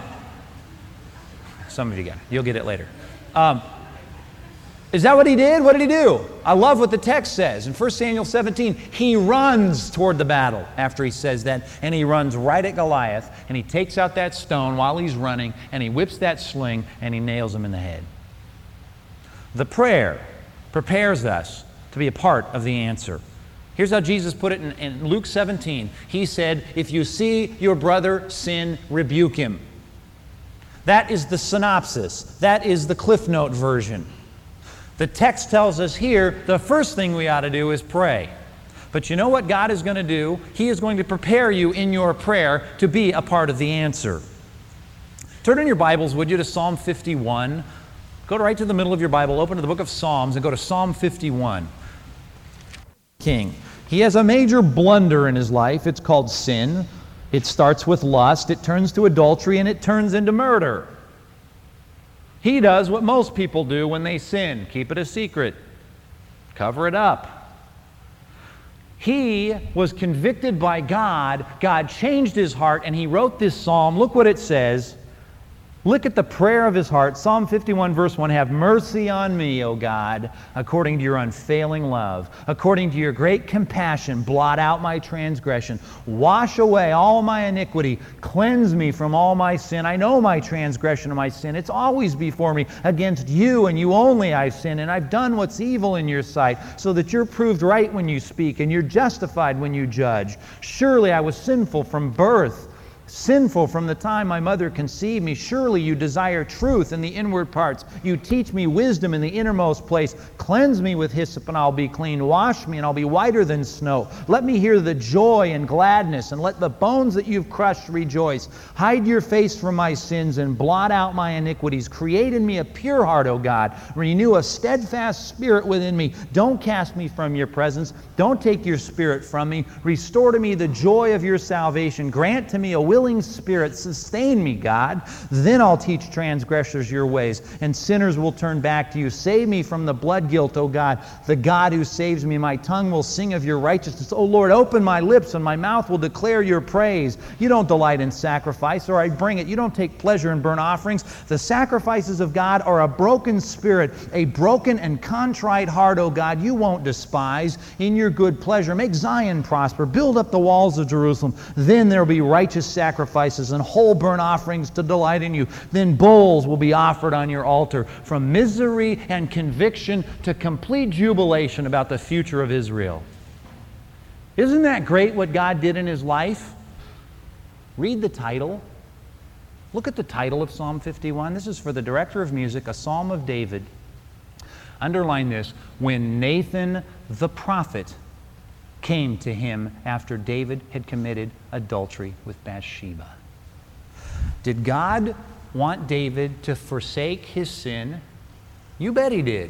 some of you got it. You'll get it later. Um, is that what he did? What did he do? I love what the text says. In First Samuel seventeen, he runs toward the battle after he says that, and he runs right at Goliath, and he takes out that stone while he's running, and he whips that sling, and he nails him in the head. The prayer prepares us to be a part of the answer. Here's how Jesus put it in, in Luke seventeen. He said, if you see your brother sin, rebuke him. That is the synopsis. That is the Cliff Note version. The text tells us here, the first thing we ought to do is pray. But you know what God is going to do? He is going to prepare you in your prayer to be a part of the answer. Turn in your Bibles, would you, to Psalm fifty-one. Go right to the middle of your Bible, open to the book of Psalms, and go to Psalm fifty-one. King. He has a major blunder in his life. It's called sin. It starts with lust, it turns to adultery, and it turns into murder. He does what most people do when they sin. Keep it a secret. Cover it up. He was convicted by God. God changed his heart, and he wrote this psalm. Look what it says. Look at the prayer of his heart. Psalm fifty-one, verse one. Have mercy on me, O God, according to your unfailing love. According to your great compassion, blot out my transgression. Wash away all my iniquity. Cleanse me from all my sin. I know my transgression and my sin. It's always before me. Against you and you only I've sinned, and I've done what's evil in your sight, so that you're proved right when you speak, and you're justified when you judge. Surely I was sinful from birth, sinful from the time my mother conceived me. Surely you desire truth in the inward parts. You teach me wisdom in the innermost place. Cleanse me with hyssop and I'll be clean. Wash me and I'll be whiter than snow. Let me hear the joy and gladness, and let the bones that you've crushed rejoice. Hide your face from my sins and blot out my iniquities. Create in me a pure heart, O God. Renew a steadfast spirit within me. Don't cast me from your presence. Don't take your spirit from me. Restore to me the joy of your salvation. Grant to me a willing spirit. Sustain me, God. Then I'll teach transgressors your ways, and sinners will turn back to you. Save me from the blood guilt, O God, the God who saves me. My tongue will sing of your righteousness. O Lord, open my lips, and my mouth will declare your praise. You don't delight in sacrifice, or I bring it. You don't take pleasure in burnt offerings. The sacrifices of God are a broken spirit, a broken and contrite heart, O God, you won't despise. In your good pleasure, make Zion prosper. Build up the walls of Jerusalem. Then there will be righteous sacrifices. sacrifices and whole burnt offerings to delight in you. Then bulls will be offered on your altar. From misery and conviction to complete jubilation about the future of Israel. Isn't that great what God did in his life? Read the title. Look at the title of Psalm fifty-one. This is for the director of music, a psalm of David. Underline this. When Nathan the prophet came to him after David had committed adultery with Bathsheba. Did God want David to forsake his sin? You bet he did.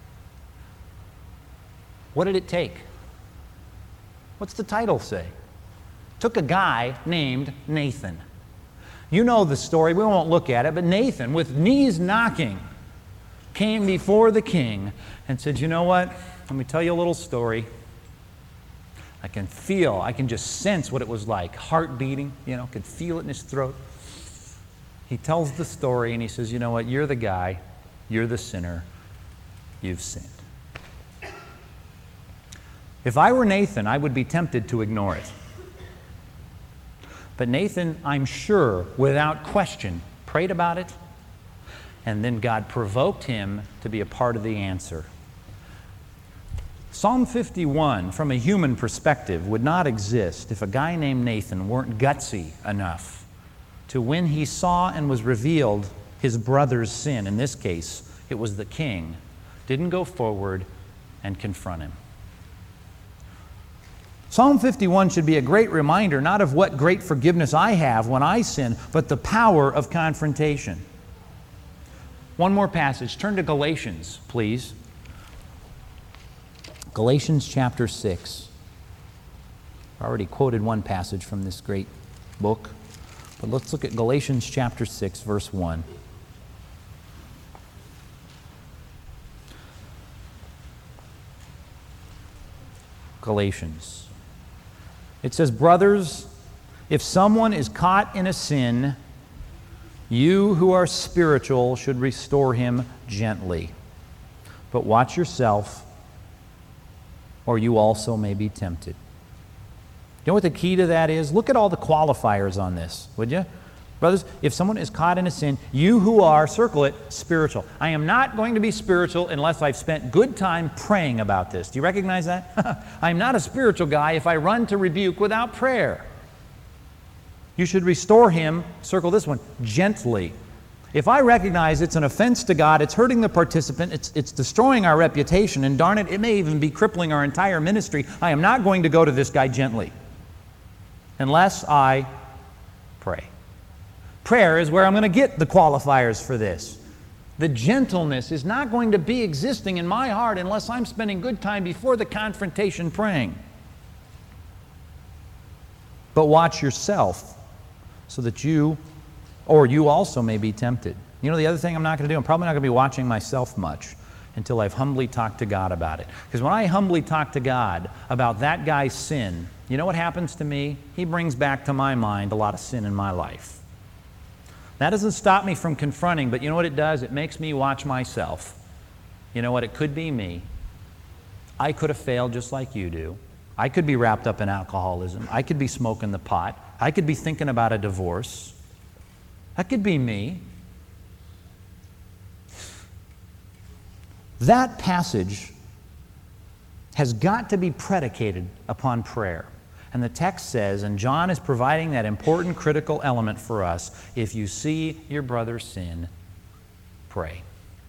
What did it take? What's the title say? It took a guy named Nathan. You know the story. We won't look at it, but Nathan, with knees knocking, came before the king and said, you know what? Let me tell you a little story. I can feel, I can just sense what it was like, heart beating, you know, could feel it in his throat. He tells the story and he says, you know what, you're the guy, you're the sinner, you've sinned. If I were Nathan, I would be tempted to ignore it. But Nathan, I'm sure, without question, prayed about it, and then God provoked him to be a part of the answer. Psalm fifty-one, from a human perspective, would not exist if a guy named Nathan weren't gutsy enough to, when he saw and was revealed his brother's sin, in this case, it was the king, didn't go forward and confront him. Psalm fifty-one should be a great reminder, not of what great forgiveness I have when I sin, but the power of confrontation. One more passage. Turn to Galatians, please. Galatians chapter six. I already quoted one passage from this great book, but let's look at Galatians chapter six, verse one. Galatians. It says, brothers, if someone is caught in a sin, you who are spiritual should restore him gently. But watch yourself, or you also may be tempted. You know what the key to that is? Look at all the qualifiers on this, would you? Brothers, if someone is caught in a sin, you who are, circle it, spiritual. I am not going to be spiritual unless I've spent good time praying about this. Do you recognize that? I'm not a spiritual guy if I run to rebuke without prayer. You should restore him, circle this one, gently. If I recognize it's an offense to God, it's hurting the participant, it's, it's destroying our reputation, and darn it, it may even be crippling our entire ministry, I am not going to go to this guy gently unless I pray. Prayer is where I'm going to get the qualifiers for this. The gentleness is not going to be existing in my heart unless I'm spending good time before the confrontation praying. But watch yourself so that you, or you also may be tempted. You know the other thing I'm not going to do? I'm probably not going to be watching myself much until I've humbly talked to God about it. Because when I humbly talk to God about that guy's sin, you know what happens to me? He brings back to my mind a lot of sin in my life. That doesn't stop me from confronting, but you know what it does? It makes me watch myself. You know what? It could be me. I could have failed just like you do. I could be wrapped up in alcoholism. I could be smoking the pot. I could be thinking about a divorce. That could be me. That passage has got to be predicated upon prayer. And the text says, and John is providing that important critical element for us, if you see your brother sin, pray.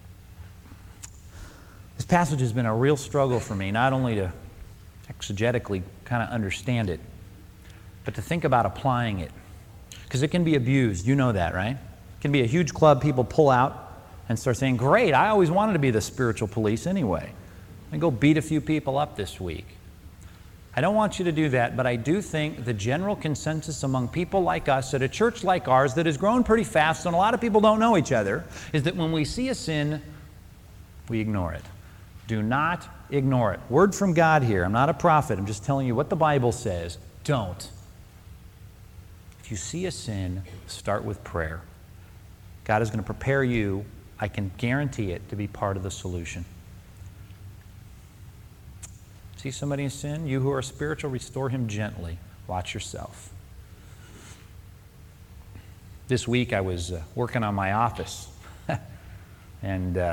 This passage has been a real struggle for me, not only to exegetically kind of understand it, but to think about applying it. Because it can be abused. You know that, right? It can be a huge club people pull out and start saying, great, I always wanted to be the spiritual police anyway. And go beat a few people up this week. I don't want you to do that, but I do think the general consensus among people like us at a church like ours that has grown pretty fast and a lot of people don't know each other is that when we see a sin, we ignore it. Do not ignore it. Word from God here. I'm not a prophet. I'm just telling you what the Bible says. Don't. If you see a sin, start with prayer. God is going to prepare you, I can guarantee it, to be part of the solution. See somebody in sin? You who are spiritual, restore him gently. Watch yourself. This week I was uh, working on my office and uh,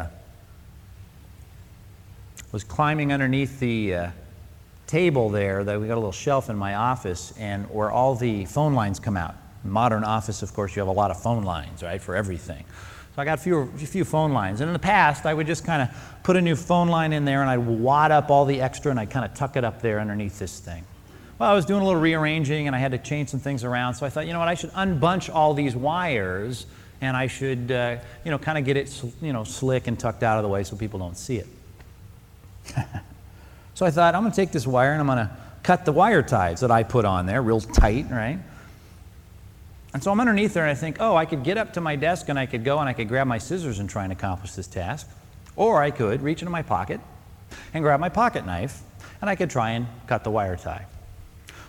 was climbing underneath the uh, table there. That we got a little shelf in my office, and where all the phone lines come out. Modern office, of course, you have a lot of phone lines, right, for everything. So I got a few, a few phone lines. And in the past, I would just kind of put a new phone line in there and I'd wad up all the extra and I'd kind of tuck it up there underneath this thing. Well, I was doing a little rearranging and I had to change some things around. So I thought, you know what, I should unbunch all these wires and I should, uh, you know, kind of get it, you know, slick and tucked out of the way so people don't see it. So I thought, I'm going to take this wire and I'm going to cut the wire ties that I put on there real tight, right? And so I'm underneath there and I think, oh, I could get up to my desk and I could go and I could grab my scissors and try and accomplish this task. Or I could reach into my pocket and grab my pocket knife and I could try and cut the wire tie.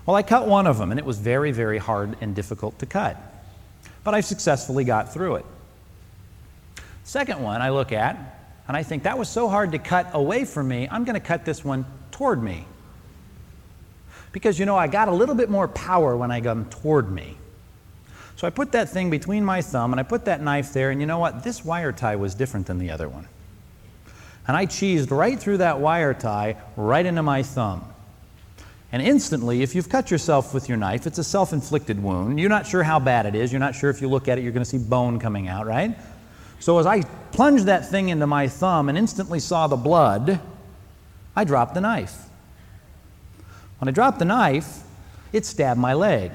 Well, I cut one of them, and it was very, very hard and difficult to cut. But I successfully got through it. Second one I look at, and I think, that was so hard to cut away from me, I'm going to cut this one toward me. Because, you know, I got a little bit more power when I got them toward me. So I put that thing between my thumb, and I put that knife there, and you know what? This wire tie was different than the other one. And I cheesed right through that wire tie, right into my thumb. And instantly, if you've cut yourself with your knife, it's a self-inflicted wound. You're not sure how bad it is. You're not sure if you look at it, you're going to see bone coming out, right? So as I plunged that thing into my thumb and instantly saw the blood, I dropped the knife. When I dropped the knife, it stabbed my leg.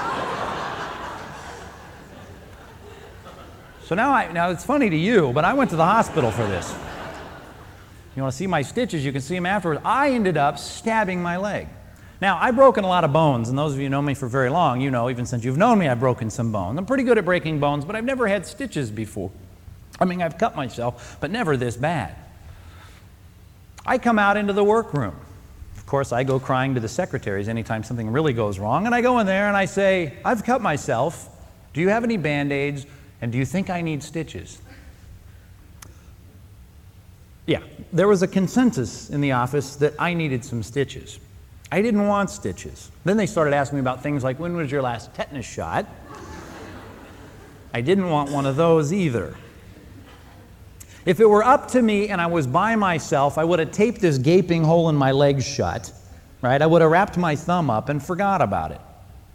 So now, I, now it's funny to you, but I went to the hospital for this. You want to see my stitches, you can see them afterwards. I ended up stabbing my leg. Now, I've broken a lot of bones, and those of you who know me for very long, you know, even since you've known me, I've broken some bones. I'm pretty good at breaking bones, but I've never had stitches before. I mean, I've cut myself, but never this bad. I come out into the workroom. Of course, I go crying to the secretaries anytime something really goes wrong, and I go in there and I say, I've cut myself. Do you have any Band-Aids, and do you think I need stitches? Yeah, there was a consensus in the office that I needed some stitches. I didn't want stitches. Then they started asking me about things like, when was your last tetanus shot? I didn't want one of those either. If it were up to me and I was by myself, I would have taped this gaping hole in my leg shut, right? I would have wrapped my thumb up and forgot about it.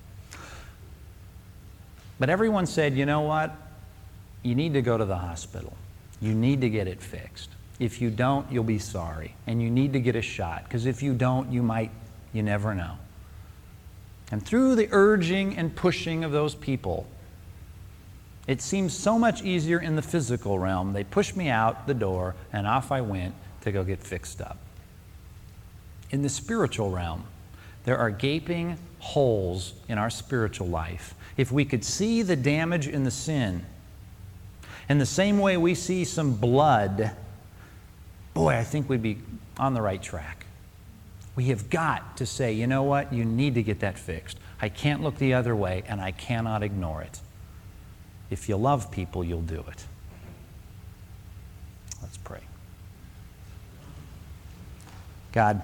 But everyone said, you know what? You need to go to the hospital. You need to get it fixed. If you don't, you'll be sorry. And you need to get a shot, because if you don't, you might, you never know. And through the urging and pushing of those people, it seems so much easier in the physical realm. They pushed me out the door, and off I went to go get fixed up. In the spiritual realm, there are gaping holes in our spiritual life. If we could see the damage in the sin, in the same way we see some blood, boy, I think we'd be on the right track. We have got to say, you know what? You need to get that fixed. I can't look the other way, and I cannot ignore it. If you love people, you'll do it. Let's pray. God,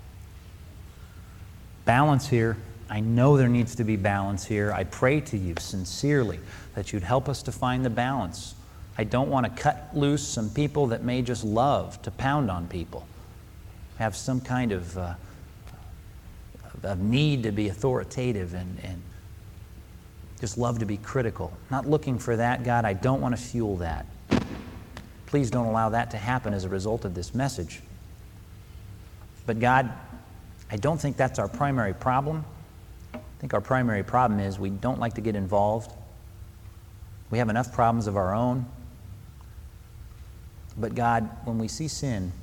balance here. I know there needs to be balance here. I pray to you sincerely that you'd help us to find the balance. I don't want to cut loose some people that may just love to pound on people, have some kind of, uh, of need to be authoritative and, and just love to be critical. Not looking for that, God. I don't want to fuel that. Please don't allow that to happen as a result of this message. But God, I don't think that's our primary problem. I think our primary problem is we don't like to get involved. We have enough problems of our own. But God, when we see sin,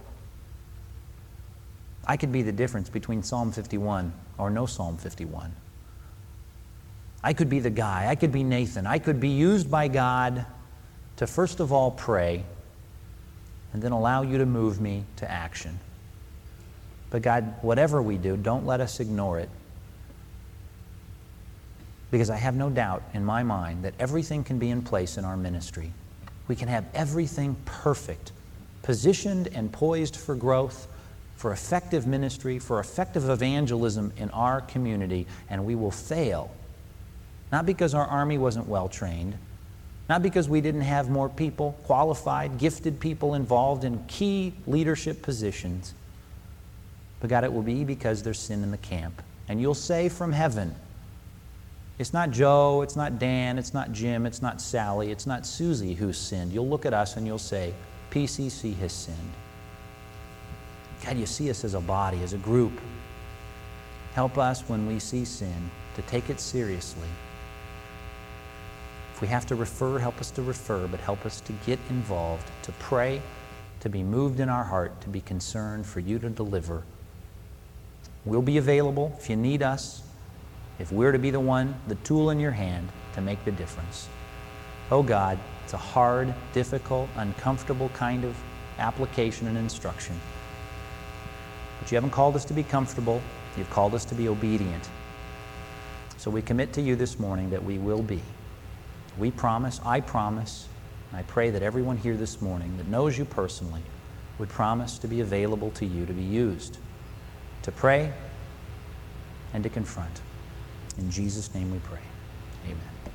I could be the difference between Psalm fifty-one or no Psalm fifty-one. I could be the guy. I could be Nathan. I could be used by God to first of all pray and then allow you to move me to action. But God, whatever we do, don't let us ignore it. Because I have no doubt in my mind that everything can be in place in our ministry. We can have everything perfect, positioned and poised for growth, for effective ministry, for effective evangelism in our community, and we will fail. Not because our army wasn't well trained, not because we didn't have more people, qualified, gifted people involved in key leadership positions, but God, it will be because there's sin in the camp. And you'll say from heaven, it's not Joe, it's not Dan, it's not Jim, it's not Sally, it's not Susie who sinned. You'll look at us and you'll say, P C C has sinned. God, you see us as a body, as a group. Help us when we see sin to take it seriously. If we have to refer, help us to refer, but help us to get involved, to pray, to be moved in our heart, to be concerned for you to deliver. We'll be available if you need us, if we're to be the one, the tool in your hand to make the difference. Oh God, it's a hard, difficult, uncomfortable kind of application and instruction. But you haven't called us to be comfortable. You've called us to be obedient. So we commit to you this morning that we will be. We promise, I promise, and I pray that everyone here this morning that knows you personally would promise to be available to you, to be used, to pray and to confront. In Jesus' name we pray. Amen.